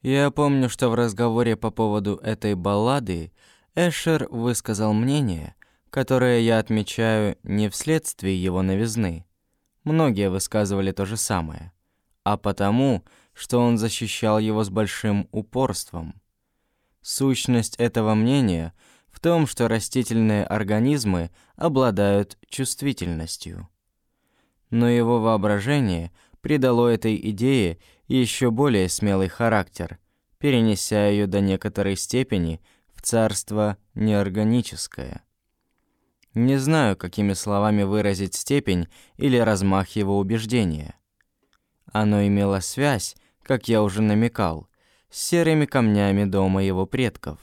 Я помню, что в разговоре по поводу этой баллады Эшер высказал мнение, которое я отмечаю не вследствие его новизны. Многие высказывали то же самое, а потому, что он защищал его с большим упорством. Сущность этого мнения в том, что растительные организмы обладают чувствительностью. Но его воображение придало этой идее еще более смелый характер, перенеся ее до некоторой степени в царство неорганическое. Не знаю, какими словами выразить степень или размах его убеждения. Оно имело связь, как я уже намекал, с серыми камнями дома его предков.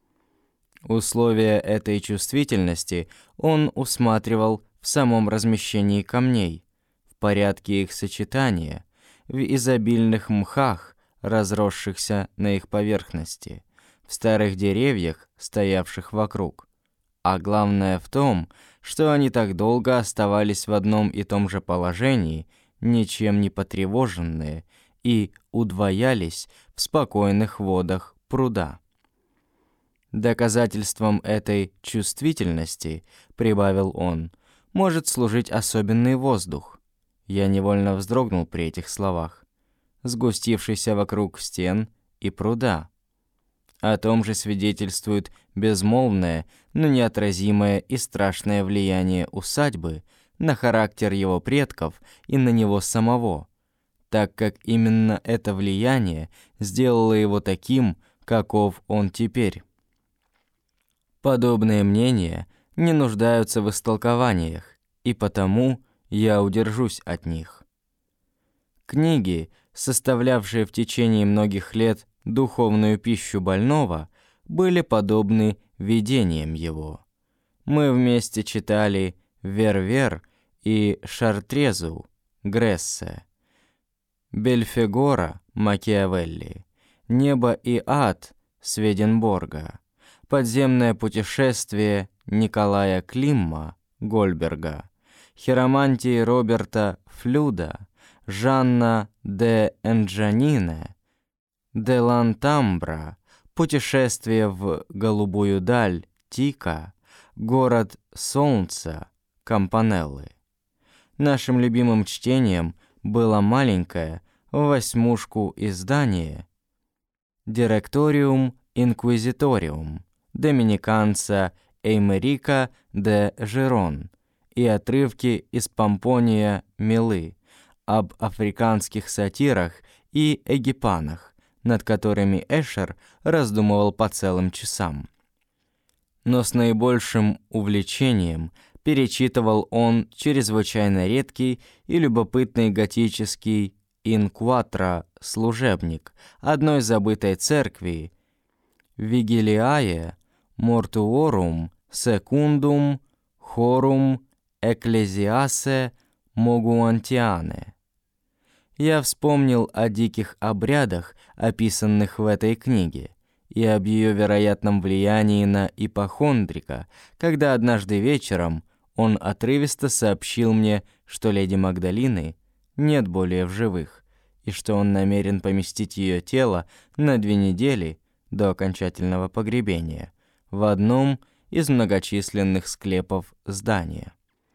Условия этой чувствительности он усматривал в самом размещении камней, в порядке их сочетания, в изобильных мхах, разросшихся на их поверхности, в старых деревьях, стоявших вокруг. А главное в том, что они так долго оставались в одном и том же положении, ничем не потревоженные, и удвоялись в спокойных водах пруда. Доказательством этой чувствительности, прибавил он, может служить особенный воздух. Я невольно вздрогнул при этих словах, сгустившийся вокруг стен и пруда. О том же свидетельствует безмолвное, но неотразимое и страшное влияние усадьбы на характер его предков и на него самого, так как именно это влияние сделало его таким, каков он теперь. Подобные мнения не нуждаются в истолкованиях, и потому я удержусь от них. Книги, составлявшие в течение многих лет духовную пищу больного, были подобны видениям его. Мы вместе читали Вервер и Шартрезу Грессе, Бельфегора Макиавелли, Небо и ад Сведенборга, Подземное путешествие Николая Климма Гольберга, Хиромантии Роберта Флюда, Жанна де Энджанине, де Лантамбра, Путешествие в голубую даль Тика, Город солнца Кампанеллы. Нашим любимым чтением было маленькое в 8 издание «Директориум Инквизиториум» доминиканца Эймерика де Жерон и отрывки из Помпония Мелы об африканских сатирах и эгипанах, над которыми Эшер раздумывал по целым часам. Но с наибольшим увлечением перечитывал он чрезвычайно редкий и любопытный готический инкватро-служебник одной забытой церкви «Vigiliae mortuorum secundum horum ecclesiae moguantiane». Я вспомнил о диких обрядах, описанных в этой книге, и об ее вероятном влиянии на ипохондрика, когда однажды вечером он отрывисто сообщил мне, что леди Магдалины нет более в живых, и что он намерен поместить ее тело на 2 недели до окончательного погребения в одном из многочисленных склепов здания.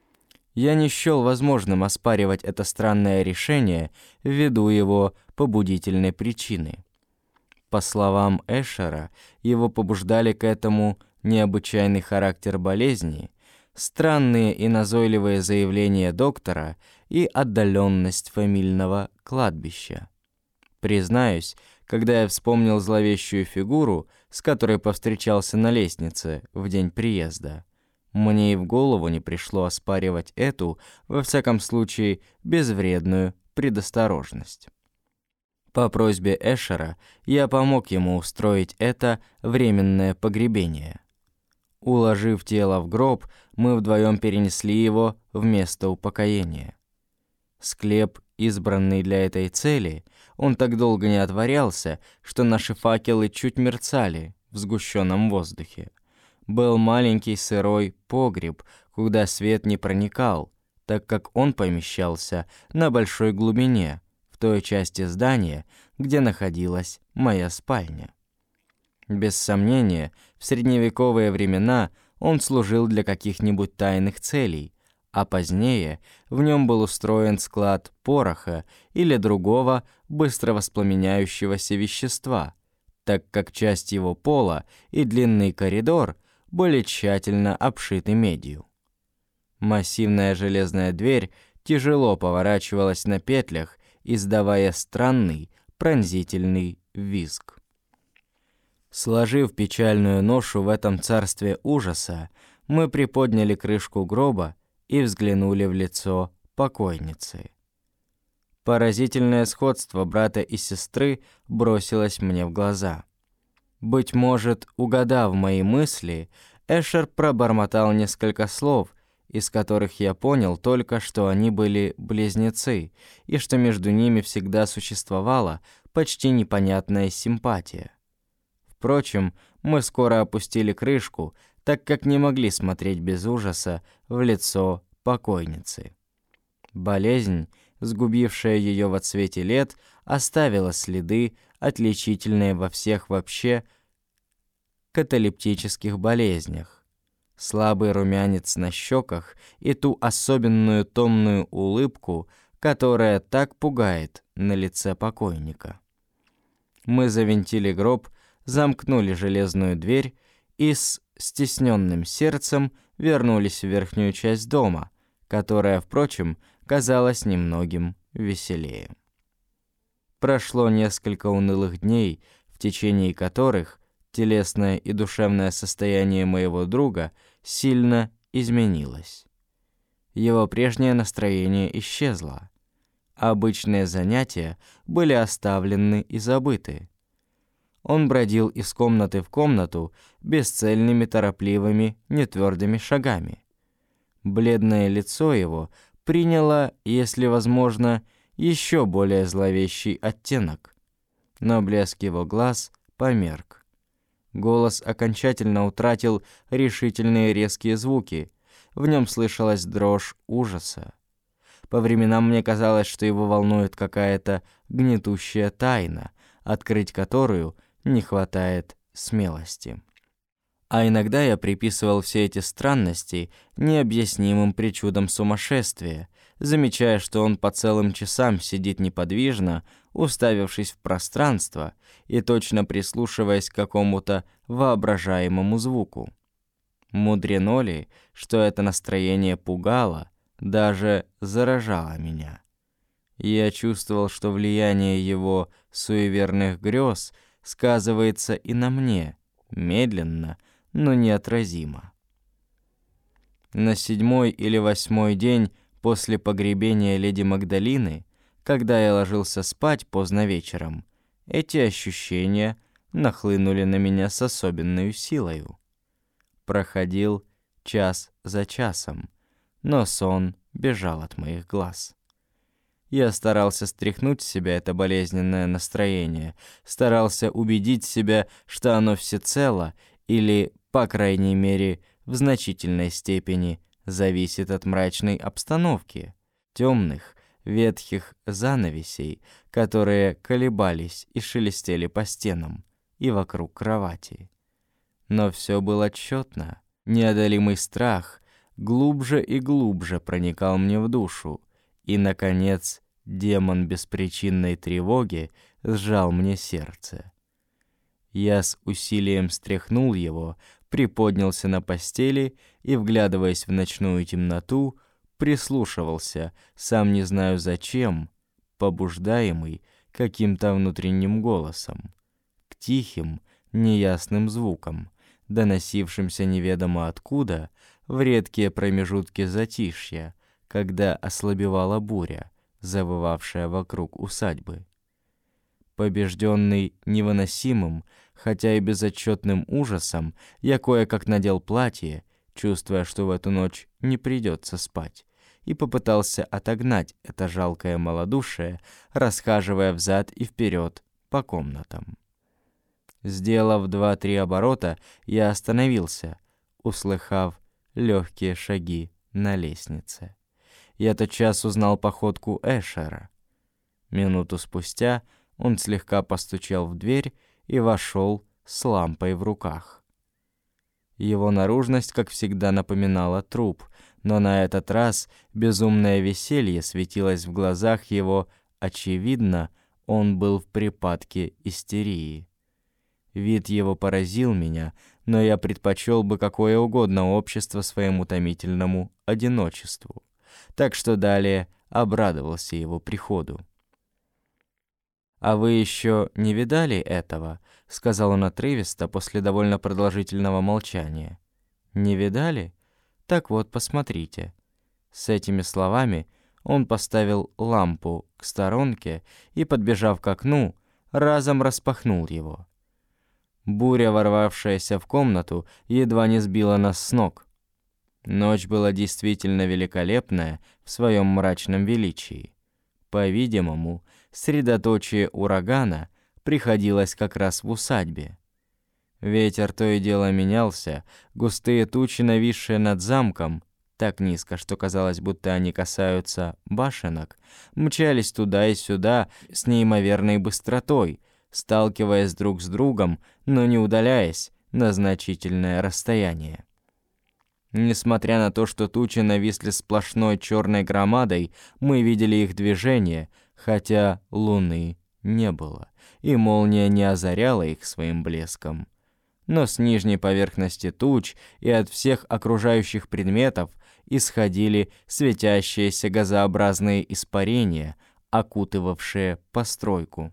Я не счел возможным оспаривать это странное решение ввиду его побудительной причины. По словам Эшера, его побуждали к этому необычайный характер болезни, странные и назойливые заявления доктора и отдаленность фамильного кладбища. Признаюсь, когда я вспомнил зловещую фигуру, с которой повстречался на лестнице в день приезда, мне и в голову не пришло оспаривать эту, во всяком случае, безвредную предосторожность. По просьбе Эшера я помог ему устроить это временное погребение. Уложив тело в гроб, мы вдвоем перенесли его в место упокоения. Склеп, избранный для этой цели, он так долго не отворялся, что наши факелы чуть мерцали в сгущенном воздухе. Был маленький сырой погреб, куда свет не проникал, так как он помещался на большой глубине, в той части здания, где находилась моя спальня. Без сомнения, в средневековые времена он служил для каких-нибудь тайных целей, а позднее в нем был устроен склад пороха или другого быстро воспламеняющегося вещества, так как часть его пола и длинный коридор были тщательно обшиты медью. Массивная железная дверь тяжело поворачивалась на петлях, издавая странный пронзительный визг. Сложив печальную ношу в этом царстве ужаса, мы приподняли крышку гроба и взглянули в лицо покойницы. Поразительное сходство брата и сестры бросилось мне в глаза. Быть может, угадав мои мысли, Эшер пробормотал несколько слов, из которых я понял только, что они были близнецы, и что между ними всегда существовала почти непонятная симпатия. Впрочем, мы скоро опустили крышку, так как не могли смотреть без ужаса в лицо покойницы. Болезнь, сгубившая ее во цвете лет, оставила следы, отличительные во всех вообще каталептических болезнях. Слабый румянец на щеках и ту особенную томную улыбку, которая так пугает на лице покойника. Мы завинтили гроб, замкнули железную дверь и с стесненным сердцем вернулись в верхнюю часть дома, которая, впрочем, казалась немногим веселее. Прошло несколько унылых дней, в течение которых телесное и душевное состояние моего друга сильно изменилось. Его прежнее настроение исчезло. Обычные занятия были оставлены и забыты. Он бродил из комнаты в комнату бесцельными, торопливыми, нетвердыми шагами. Бледное лицо его приняло, если возможно, еще более зловещий оттенок, но блеск его глаз померк. Голос окончательно утратил решительные резкие звуки, в нем слышалась дрожь ужаса. По временам мне казалось, что его волнует какая-то гнетущая тайна, открыть которую не хватает смелости. А иногда я приписывал все эти странности необъяснимым причудам сумасшествия, замечая, что он по целым часам сидит неподвижно, уставившись в пространство и точно прислушиваясь к какому-то воображаемому звуку. Мудрено ли, что это настроение пугало, даже заражало меня? Я чувствовал, что влияние его суеверных грез сказывается и на мне, медленно, но неотразимо. На 7-й или 8-й день после погребения леди Магдалины, когда я ложился спать поздно вечером, эти ощущения нахлынули на меня с особенной силою. Проходил час за часом, но сон бежал от моих глаз. Я старался стряхнуть с себя это болезненное настроение, старался убедить себя, что оно всецело или, по крайней мере, в значительной степени зависит от мрачной обстановки, темных, ветхих занавесей, которые колебались и шелестели по стенам и вокруг кровати. Но все было тщетно. Неодолимый страх глубже и глубже проникал мне в душу, и, наконец, демон беспричинной тревоги сжал мне сердце. Я с усилием стряхнул его, приподнялся на постели и, вглядываясь в ночную темноту, прислушивался, сам не знаю зачем, побуждаемый каким-то внутренним голосом, к тихим, неясным звукам, доносившимся неведомо откуда в редкие промежутки затишья, когда ослабевала буря, завывавшая вокруг усадьбы. Побежденный невыносимым, хотя и безотчетным ужасом, я кое-как надел платье, чувствуя, что в эту ночь не придется спать, и попытался отогнать это жалкое малодушие, расхаживая взад и вперед по комнатам. Сделав 2-3 оборота, я остановился, услыхав легкие шаги на лестнице. Я тотчас узнал походку Эшера. Минуту спустя Он слегка постучал в дверь и вошел с лампой в руках. Его наружность, как всегда, напоминала труп, но на этот раз безумное веселье светилось в глазах его. Очевидно, он был в припадке истерии. Вид его поразил меня, но я предпочел бы какое угодно общество своему томительному одиночеству, так что далее обрадовался его приходу. «А вы еще не видали этого?» — сказал он отрывисто после довольно продолжительного молчания. «Не видали? Так вот, посмотрите». С этими словами он поставил лампу к сторонке и, подбежав к окну, разом распахнул его. Буря, ворвавшаяся в комнату, едва не сбила нас с ног. Ночь была действительно великолепная в своем мрачном величии. По-видимому, средоточие урагана приходилось как раз в усадьбе. Ветер то и дело менялся, густые тучи, нависшие над замком, так низко, что казалось, будто они касаются башенок, мчались туда и сюда с неимоверной быстротой, сталкиваясь друг с другом, но не удаляясь на значительное расстояние. Несмотря на то, что тучи нависли сплошной черной громадой, мы видели их движение, хотя луны не было, и молния не озаряла их своим блеском. Но с нижней поверхности туч и от всех окружающих предметов исходили светящиеся газообразные испарения, окутывавшие постройку.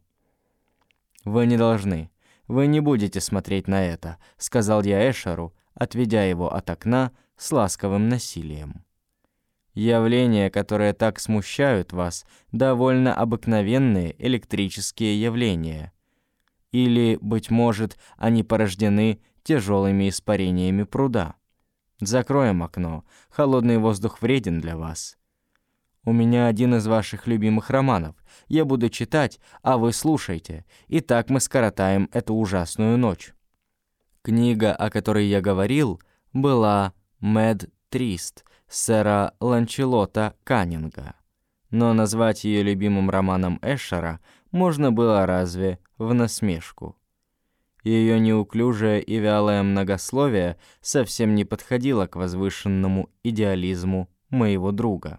«Вы не должны, вы не будете смотреть на это», — сказал я Эшеру, отведя его от окна с ласковым насилием. «Явления, которые так смущают вас, довольно обыкновенные электрические явления. Или, быть может, они порождены тяжелыми испарениями пруда. Закроем окно, холодный воздух вреден для вас. У меня один из ваших любимых романов. Я буду читать, а вы слушайте, и так мы скоротаем эту ужасную ночь». Книга, о которой я говорил, была «Мэд Трист» сэра Ланчелота Каннинга. Но назвать ее любимым романом Эшера можно было разве в насмешку. Ее неуклюжее и вялое многословие совсем не подходило к возвышенному идеализму моего друга.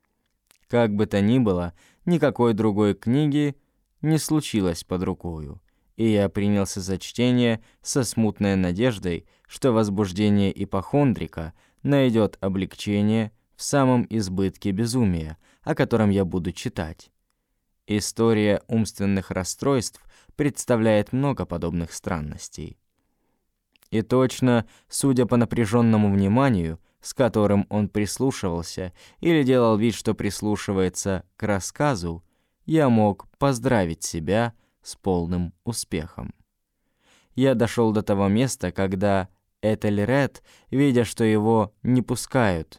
Как бы то ни было, никакой другой книги не случилось под рукою, и я принялся за чтение со смутной надеждой, что возбуждение ипохондрика найдет облегчение в самом избытке безумия, о котором я буду читать. История умственных расстройств представляет много подобных странностей. И точно, судя по напряженному вниманию, с которым он прислушивался или делал вид, что прислушивается к рассказу, я мог поздравить себя с полным успехом. Я дошел до того места, когда Этельред, видя, что его не пускают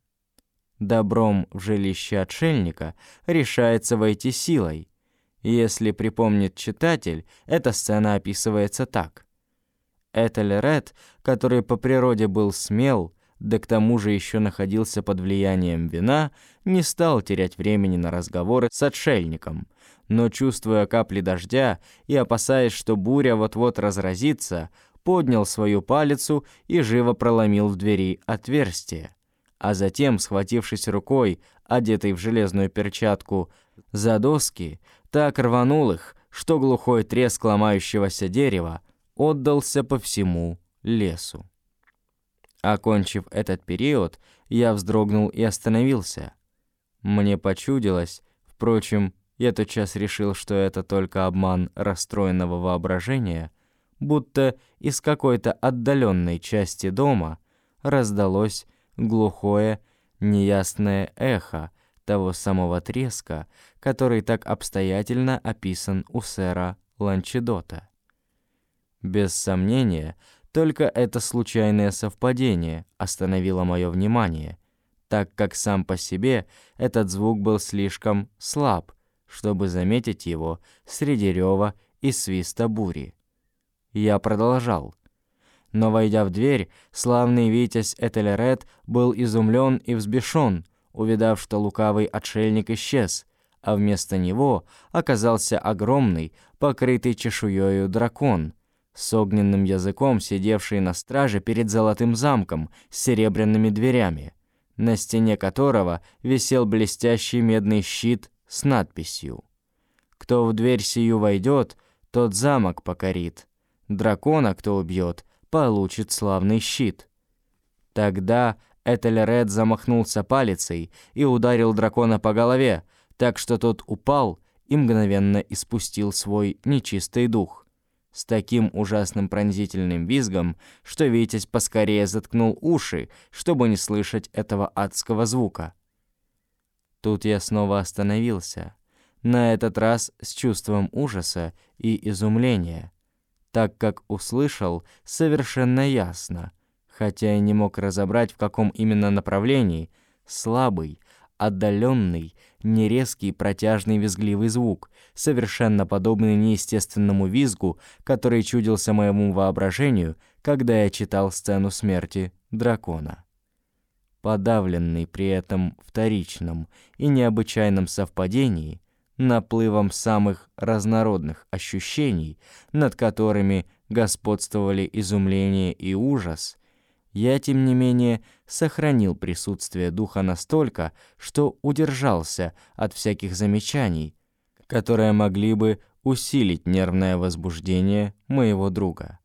добром в жилище отшельника, решается войти силой. Если припомнит читатель, эта сцена описывается так. Этельред, который по природе был смел, да к тому же еще находился под влиянием вина, не стал терять времени на разговоры с отшельником, но, чувствуя капли дождя и опасаясь, что буря вот-вот разразится, поднял свою палицу и живо проломил в двери отверстие, а затем, схватившись рукой, одетой в железную перчатку, за доски, так рванул их, что глухой треск ломающегося дерева отдался по всему лесу. Окончив этот период, я вздрогнул и остановился. Мне почудилось, впрочем, я тотчас решил, что это только обман расстроенного воображения, будто из какой-то отдаленной части дома раздалось глухое, неясное эхо того самого треска, который так обстоятельно описан у сэра Ланчедота. Без сомнения, только это случайное совпадение остановило мое внимание, так как сам по себе этот звук был слишком слаб, чтобы заметить его среди рева и свиста бури. Я продолжал. Но, войдя в дверь, славный витязь Этельред был изумлен и взбешен, увидав, что лукавый отшельник исчез, а вместо него оказался огромный, покрытый чешуёю дракон, с огненным языком, сидевший на страже перед золотым замком с серебряными дверями, на стене которого висел блестящий медный щит с надписью: «Кто в дверь сию войдет, тот замок покорит. Дракона, кто убьет, получит славный щит». Тогда Этельред замахнулся палицей и ударил дракона по голове, так что тот упал и мгновенно испустил свой нечистый дух с таким ужасным пронзительным визгом, что Витязь поскорее заткнул уши, чтобы не слышать этого адского звука. Тут я снова остановился, на этот раз с чувством ужаса и изумления, так как услышал совершенно ясно, хотя и не мог разобрать, в каком именно направлении, слабый, отдаленный, нерезкий, протяжный визгливый звук, совершенно подобный неестественному визгу, который чудился моему воображению, когда я читал сцену смерти дракона. Подавленный при этом вторичном и необычайном совпадении, наплывом самых разнородных ощущений, над которыми господствовали изумление и ужас, я, тем не менее, сохранил присутствие духа настолько, что удержался от всяких замечаний, которые могли бы усилить нервное возбуждение моего друга.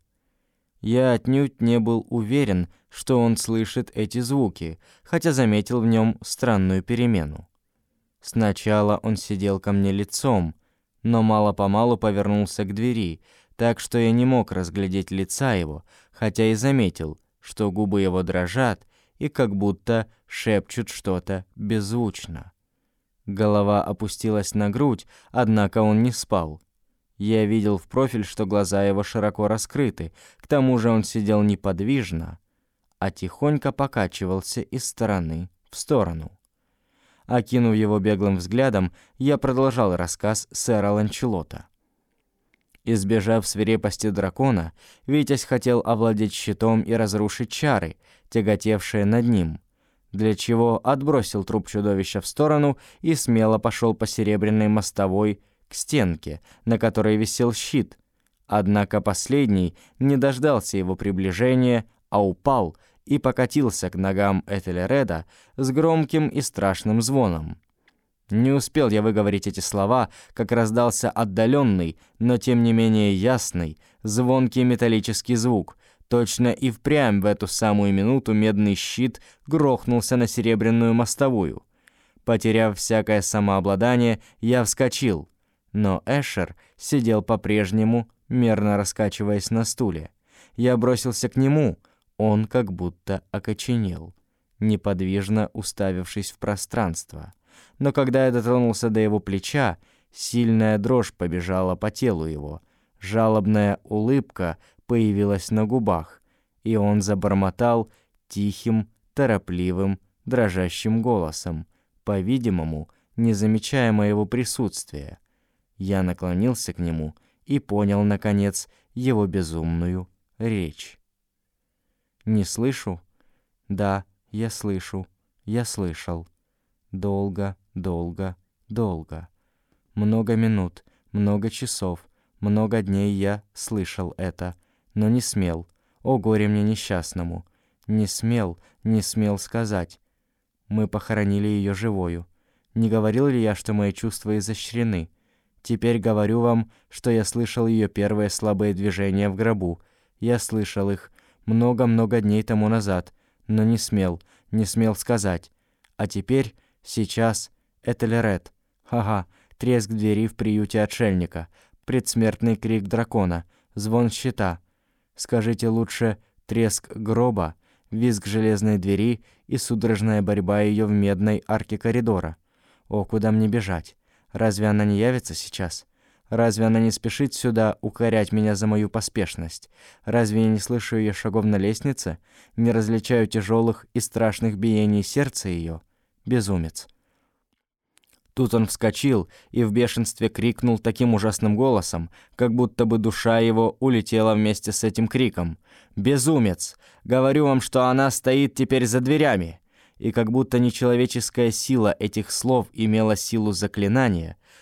Я отнюдь не был уверен, что он слышит эти звуки, хотя заметил в нем странную перемену. Сначала он сидел ко мне лицом, но мало-помалу повернулся к двери, так что я не мог разглядеть лица его, хотя и заметил, что губы его дрожат и как будто шепчут что-то беззвучно. Голова опустилась на грудь, однако он не спал. Я видел в профиль, что глаза его широко раскрыты, к тому же он сидел неподвижно, а тихонько покачивался из стороны в сторону. Окинув его беглым взглядом, я продолжал рассказ сэра Ланчелота. Избежав свирепости дракона, Витязь хотел овладеть щитом и разрушить чары, тяготевшие над ним, для чего отбросил труп чудовища в сторону и смело пошел по серебряной мостовой к стенке, на которой висел щит. Однако последний не дождался его приближения, а упал и покатился к ногам Этельреда с громким и страшным звоном. Не успел я выговорить эти слова, как раздался отдаленный, но тем не менее ясный, звонкий металлический звук. Точно и впрямь в эту самую минуту медный щит грохнулся на серебряную мостовую. Потеряв всякое самообладание, я вскочил, но Эшер сидел по-прежнему, мерно раскачиваясь на стуле. Я бросился к нему, он как будто окоченел, неподвижно уставившись в пространство. Но когда я дотронулся до его плеча, сильная дрожь побежала по телу его, жалобная улыбка появилась на губах, и он забормотал тихим, торопливым, дрожащим голосом, по-видимому, не замечая моего присутствия. Я наклонился к нему и понял, наконец, его безумную речь. «Не слышу?» «Да, я слышу, я слышал. Долго, долго, долго. Много минут, много часов, много дней я слышал это, но не смел, о горе мне несчастному, не смел сказать. Мы похоронили ее живою. Не говорил ли я, что мои чувства изощрены? Теперь говорю вам, что я слышал ее первые слабые движения в гробу. Я слышал их много-много дней тому назад, но не смел сказать. А теперь, сейчас, Этельред. Ага, треск двери в приюте отшельника, предсмертный крик дракона, звон щита. Скажите лучше треск гроба, визг железной двери и судорожная борьба ее в медной арке коридора. О, куда мне бежать? Разве она не явится сейчас? Разве она не спешит сюда укорять меня за мою поспешность? Разве я не слышу ее шагов на лестнице? Не различаю тяжелых и страшных биений сердца ее? Безумец. Тут он вскочил и в бешенстве крикнул таким ужасным голосом, как будто бы душа его улетела вместе с этим криком. «Безумец! Говорю вам, что она стоит теперь за дверями!» И как будто нечеловеческая сила этих слов имела силу заклинания,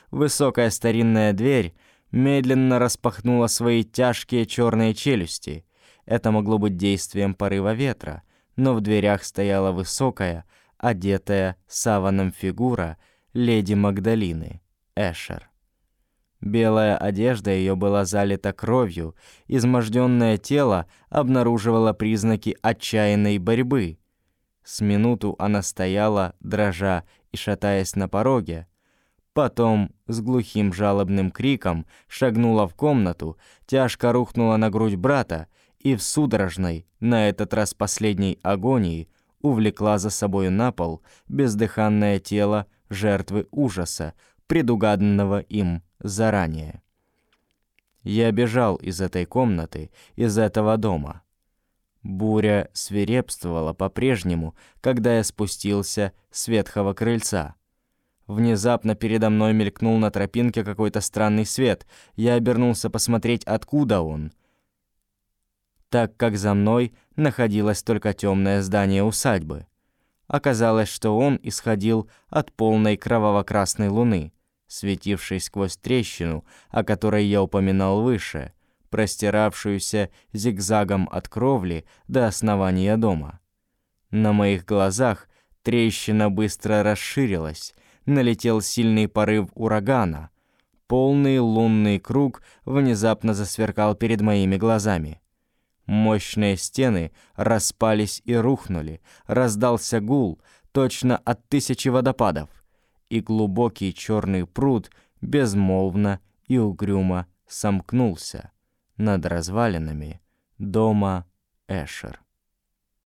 высокая старинная дверь медленно распахнула свои тяжкие черные челюсти. Это могло быть действием порыва ветра, но в дверях стояла высокая, одетая саваном фигура леди Магдалины, Эшер. Белая одежда ее была залита кровью, изможденное тело обнаруживало признаки отчаянной борьбы. С минуту она стояла, дрожа и шатаясь на пороге. Потом с глухим жалобным криком шагнула в комнату, тяжко рухнула на грудь брата и в судорожной, на этот раз последней агонии, увлекла за собою на пол бездыханное тело жертвы ужаса, предугаданного им заранее. Я бежал из этой комнаты, из этого дома. Буря свирепствовала по-прежнему, когда я спустился с ветхого крыльца. Внезапно передо мной мелькнул на тропинке какой-то странный свет. Я обернулся посмотреть, откуда он, так как за мной находилось только темное здание усадьбы. Оказалось, что он исходил от полной кроваво-красной луны, светившей сквозь трещину, о которой я упоминал выше, простиравшуюся зигзагом от кровли до основания дома. На моих глазах трещина быстро расширилась, налетел сильный порыв урагана. Полный лунный круг внезапно засверкал перед моими глазами. Мощные стены распались и рухнули, раздался гул, точно от 1000 водопадов, и глубокий черный пруд безмолвно и угрюмо сомкнулся над развалинами дома Эшер.